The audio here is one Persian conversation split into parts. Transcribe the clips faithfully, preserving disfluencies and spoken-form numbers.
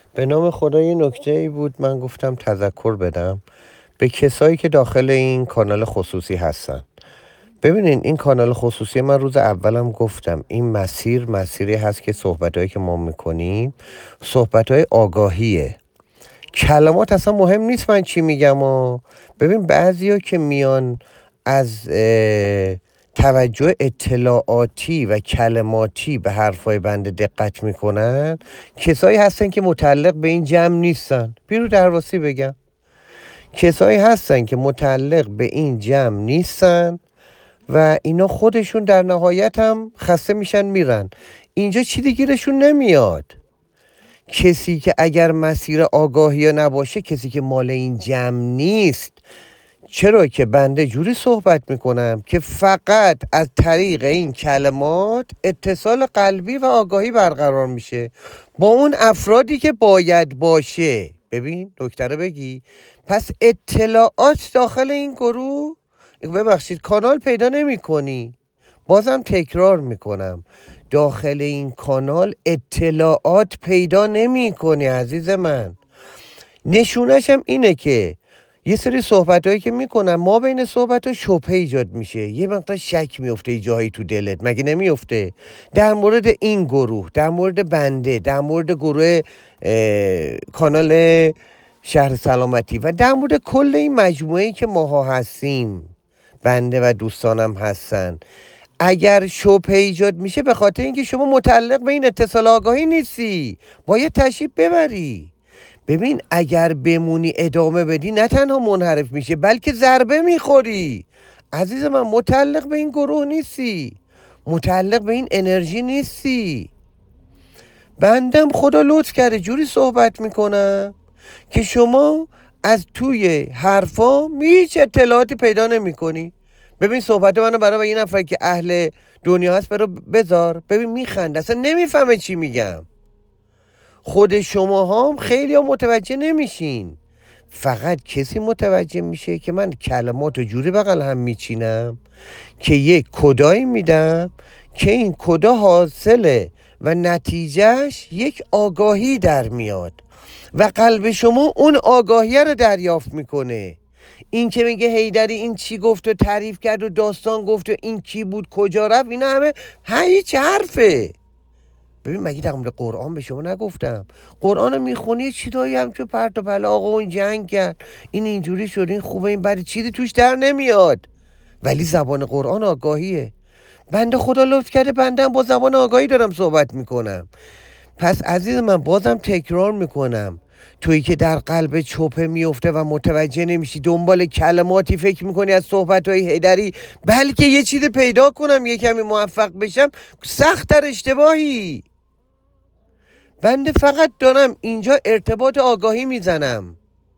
به نام خدا یه نکته ای بود من گفتم تذکر بدم به کسایی که داخل این کانال خصوصی هستن. ببینین این کانال خصوصی من روز اولم گفتم این مسیر مسیری هست که صحبتهایی که ما میکنیم صحبتهای آگاهیه. کلمات اصلا مهم نیست من چی میگم و ببین بعضیا که میان از اه، توجه اطلاعاتی و کلماتی به حرفای بنده دقت میکنن، کسایی هستن که متعلق به این جمع نیستن. بیرو درواسی بگم کسایی هستن که متعلق به این جمع نیستن و اینا خودشون در نهایت هم خسته میشن میرن. اینجا چیزی گیرشون نمیاد. کسی که اگر مسیر آگاهی نباشه، کسی که مال این جمع نیست. چرا که بنده جوری صحبت میکنم که فقط از طریق این کلمات اتصال قلبی و آگاهی برقرار میشه با اون افرادی که باید باشه. ببین دکتره بگی پس اطلاعات داخل این گروه، ببخشید کانال پیدا نمی کنی. بازم تکرار میکنم داخل این کانال اطلاعات پیدا نمی کنی عزیز من. نشونش هم اینه که یه سری صحبت هایی که میکنم ما بین صحبت ها شبهه ایجاد میشه، یه مقدار شک میفته یه جایی تو دلت، مگه نمیفته؟ در مورد این گروه، در مورد بنده، در مورد گروه کانال شهر سلامتی و در مورد کل این مجموعه که ماها هستیم، بنده و دوستانم هستن. اگر شبهه ایجاد میشه به خاطر اینکه شما متعلق به این اتصال آگاهی نیستی، باید تشریف ببری. ببین اگر بمونی ادامه بدی نه تنها منحرف میشه بلکه ضربه میخوری. عزیز من متعلق به این گروه نیستی، متعلق به این انرژی نیستی. بندم خدا لطف کرده جوری صحبت میکنم که شما از توی حرفا هیچ اطلاعاتی پیدا نمی کنی. ببین صحبت منو برای این نفر که اهل دنیا هست برو بذار، ببین میخنده اصلا نمیفهمه چی میگم. خود شما هم خیلی هم متوجه نمیشین. فقط کسی متوجه میشه که من کلمات رو جوری بغل هم میچینم که یک کدایی میدم که این کدا حاصله و نتیجهش یک آگاهی در میاد و قلب شما اون آگاهی رو دریافت میکنه. این که میگه هیدری این چی گفت و تعریف کرد و داستان گفت و این کی بود کجا رفت، اینا همه هیچ حرفه. ببین مگه در مورد قرآن به شما نگفتم؟ قرآن رو میخونی چیزایی هم که پرت و پلا، آقا اون جنگ کرد، این اینجوری شد، این خوبه، این بده، چیزی توش در نمیاد. ولی زبان قرآن آگاهیه. بنده خدا لطف کرده بنده با زبان آگاهی دارم صحبت میکنم. پس عزیز من بازم تکرار میکنم، تویی که در قلب چوپه میفته و متوجه نمیشی دنبال کلماتی فکر میکنی از صحبتهای هیدری بلکه یه چیز پیدا کنم یه کمی موفق بشم، سخت در اشتباهی. بنده فقط دارم اینجا ارتباط آگاهی میزنم.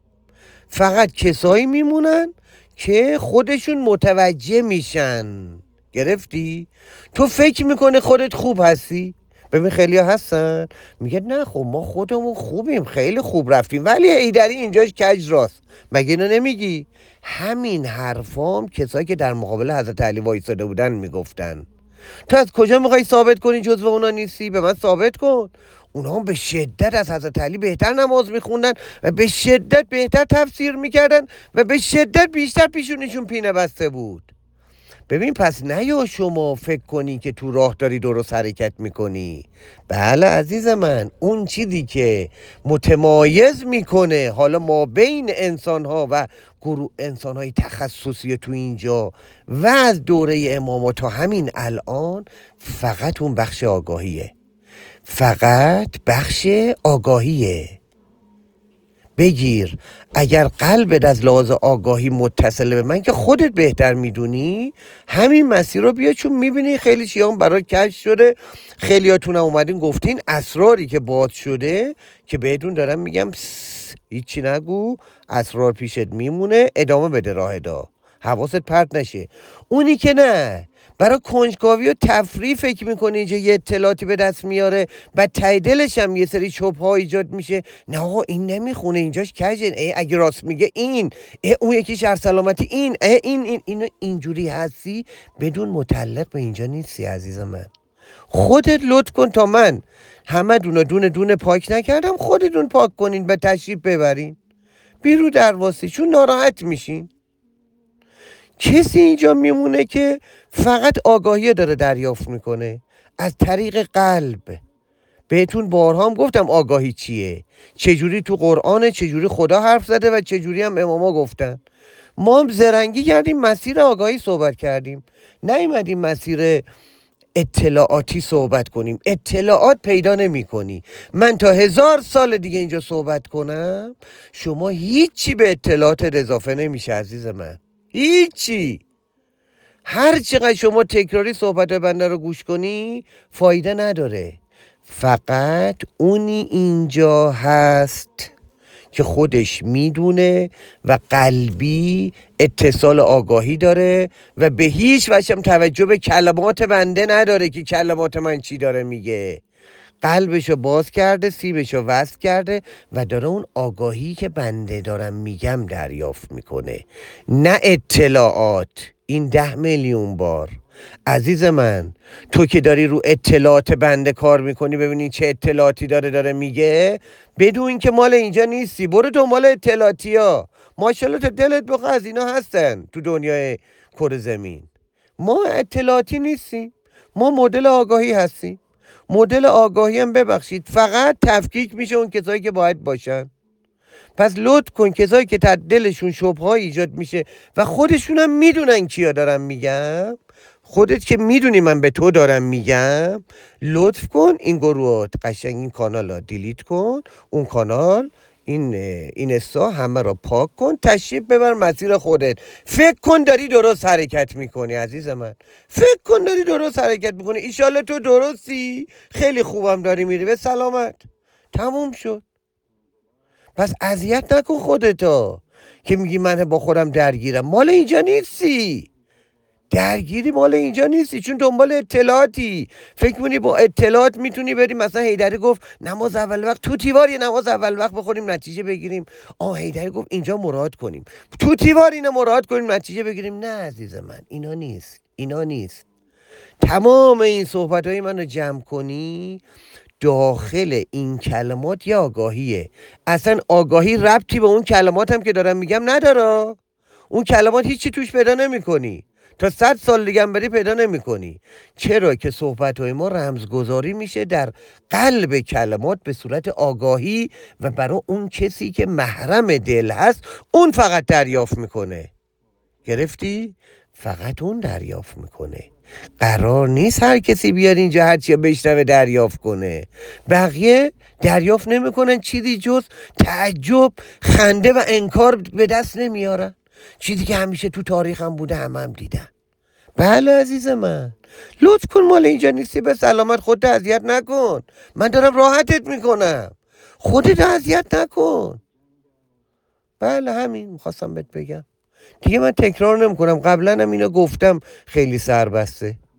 فقط کسایی میمونن که خودشون متوجه میشن. گرفتی؟ تو فکر میکنه خودت خوب هستی؟ ببین خیلی ها هستن میگه نه خب ما خودمون خوبیم، خیلی خوب رفتیم، ولی ایدری اینجاش کج راست. مگه اینو نمیگی؟ همین حرفام کسایی که در مقابل حضرت علی وایساده بودن میگفتن. تو از کجا میخوای ثابت کنی جزو اونا نیستی؟ به من ثابت کن. اونا هم به شدت از حضرت علی بهتر نماز میخوندن و به شدت بهتر تفسیر میکردن و به شدت بیشتر پیشونیشون پینه بسته بود. ببین پس نه یا شما فکر کنی که تو راه داری درست حرکت میکنی. بله عزیز من، اون چیزی که متمایز میکنه حالا ما بین انسان ها و گروه انسان های تخصصی تو اینجا و از دوره امامات تا همین الان فقط اون بخش آگاهیه. فقط بخش آگاهیه. بگیر اگر قلبت از لحاظ آگاهی متصله به من که خودت بهتر میدونی، همین مسیر رو بیا، چون میبینی خیلی چیام برای کشف شده، خیلیاتون هم اومدین گفتین اسراری که باز شده که بهتون دارم میگم هیچی نگو، اسرار پیشت میمونه، ادامه بده راه دا، حواست پرت نشه. اونی که نه برای کنجکاوی و تفریح فکر میکنه اینجا یه اطلاعاتی به دست میاره و ته دلش هم یه سری شبهه ایجاد میشه، نه آقا این نمیخونه اینجاش کجه، ای اگه راست میگه این، ای اون یکی شهر سلامتی این، ای این این اینو اینجوری هستی بدون متعلق به اینجا نیستی عزیز من. خودت لطف کن تا من همه دونه دونه دونه پاک نکردم، خودتون پاک کنین به تشریف ببرین بیرو درواسی، چون ناراحت میشین. کسی اینجا میمونه که فقط آگاهی داره دریافت میکنه از طریق قلب. بهتون بارها هم گفتم آگاهی چیه، چجوری تو قرآنه، چجوری خدا حرف زده و چجوری هم اماما گفتن. ما هم زرنگی کردیم مسیر آگاهی صحبت کردیم، نیومدیم مسیر اطلاعاتی صحبت کنیم. اطلاعات پیدا نمی کنی. من تا هزار سال دیگه اینجا صحبت کنم شما هیچی به اطلاعات اضافه نمیشه عزیز من، هیچی. هر چقدر شما تکراری صحبت بنده رو گوش کنی فایده نداره. فقط اونی اینجا هست که خودش میدونه و قلبی اتصال آگاهی داره و به هیچ وجه توجه به کلمات بنده نداره که کلمات من چی داره میگه. قلبشو باز کرده، سیبشو وصل کرده و داره اون آگاهی که بنده دارم میگم دریافت میکنه، نه اطلاعات. این ده میلیون بار عزیز من، تو که داری رو اطلاعات بنده کار میکنی ببینی چه اطلاعاتی داره داره میگه، بدون که مال اینجا نیستی، برو دنبال اطلاعاتی ها. ماشاءالله تا دلت بخواه از اینا هستن تو دنیای کره زمین. ما اطلاعاتی نیستیم، ما مدل آگاهی هستیم. مدل آگاهی هم ببخشید فقط تفکیک میشه اون کسایی که باید باشن. پس لطف کن کسایی که تا دلشون شبهه ایجاد میشه و خودشون هم میدونن کیا دارم میگم، خودت که میدونی من به تو دارم میگم، لطف کن این گروهات قشنگ این کانال ها دیلیت کن، اون کانال این این استا همه را پاک کن، تشریف ببر مسیر خودت. فکر کن داری درست حرکت میکنی عزیز من، فکر کن داری درست حرکت میکنی. ایشالله تو درستی، خیلی خوبم داری میری به سلامت، تموم شد. پس اذیت نکن خودتا که میگی من با خودم درگیرم. مال اینجا نیستی، درگیری مال اینجا نیستی، چون دنبال اطلاعاتی. فکر کنی با اطلاعات میتونی بریم مثلا هیدری گفت نماز اول وقت تو تیوار یه نماز اول وقت بخوریم نتیجه بگیریم. آه هیدری گفت اینجا مراد کنیم تو تیوار اینو مراد کنیم نتیجه بگیریم. نه عزیز من، اینا نیست، اینا نیست. تمام این صحبت های منو جمع کنی داخل این کلمات یه آگاهیه. اصلا آگاهی ربطی به اون کلمات هم که دارم میگم نداره. اون کلمات هیچی توش پیدا نمی کنی، تا صد سال دیگه هم بری پیدا نمی کنی. چرا که صحبت های ما رمزگذاری میشه در قلب کلمات به صورت آگاهی و برای اون کسی که محرم دل هست اون فقط دریافت میکنه. گرفتی؟ فقط اون دریافت میکنه. قرار نیست هر کسی بیاد اینجا هرچی بشنوه دریافت کنه. بقیه دریافت نمیکنن چیزی جز تعجب، خنده و انکار به دست نمیارن. چیزی که همیشه تو تاریخ هم بوده، هم هم دیدن. بله عزیز من، لطف کن مال اینجا نیستی به سلامت، خودت اذیت نکن. من دارم راحتت میکنم، خودت اذیت نکن. بله همین میخواستم بهت بگم دیگه. من تکرار نمیکنم، قبلا هم اینو گفتم خیلی سربسته.